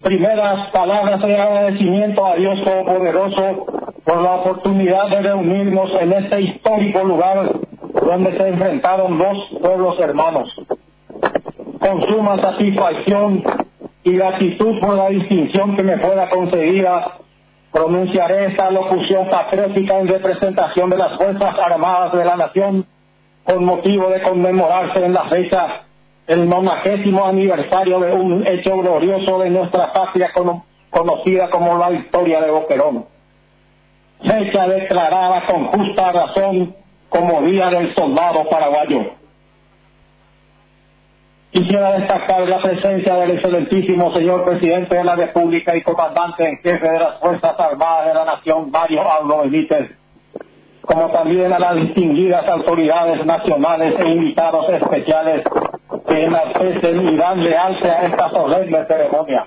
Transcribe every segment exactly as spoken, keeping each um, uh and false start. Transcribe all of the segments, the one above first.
primeras palabras de agradecimiento a Dios Todopoderoso por la oportunidad de reunirnos en este histórico lugar donde se enfrentaron dos pueblos hermanos. Con suma satisfacción y gratitud por la distinción que me fuera concedida, pronunciaré esta locución patriótica en representación de las Fuerzas Armadas de la Nación con motivo de conmemorarse en la fecha el nonagésimo aniversario de un hecho glorioso de nuestra patria cono- conocida como la victoria de Boquerón, fecha declarada con justa razón como Día del Soldado Paraguayo. Quisiera destacar la presencia del excelentísimo señor Presidente de la República y Comandante en Jefe de las Fuerzas Armadas de la Nación, Mario Aldo Benítez, como también a las distinguidas autoridades nacionales e invitados especiales que enaltecen y dan lealtad a esta solemne ceremonia.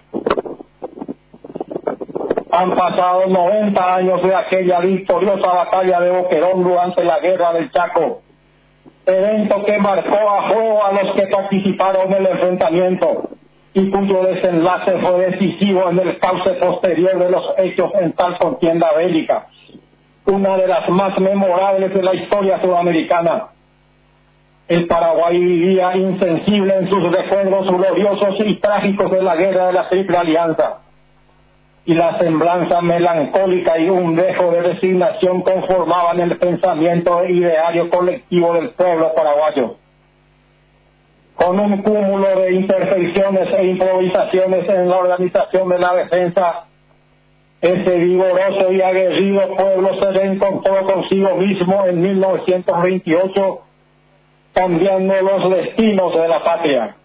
Han pasado noventa años de aquella victoriosa batalla de Boquerón durante la Guerra del Chaco, evento que marcó a fuego a los que participaron en el enfrentamiento y cuyo desenlace fue decisivo en el cauce posterior de los hechos en tal contienda bélica, una de las más memorables de la historia sudamericana. El Paraguay vivía insensible en sus recuerdos gloriosos y trágicos de la guerra de la Triple Alianza, y la semblanza melancólica y un dejo de resignación conformaban el pensamiento e ideario colectivo del pueblo paraguayo. Con un cúmulo de imperfecciones e improvisaciones en la organización de la defensa, ese vigoroso y aguerrido pueblo se reencontró consigo mismo en mil novecientos veintiocho, cambiando los destinos de la patria.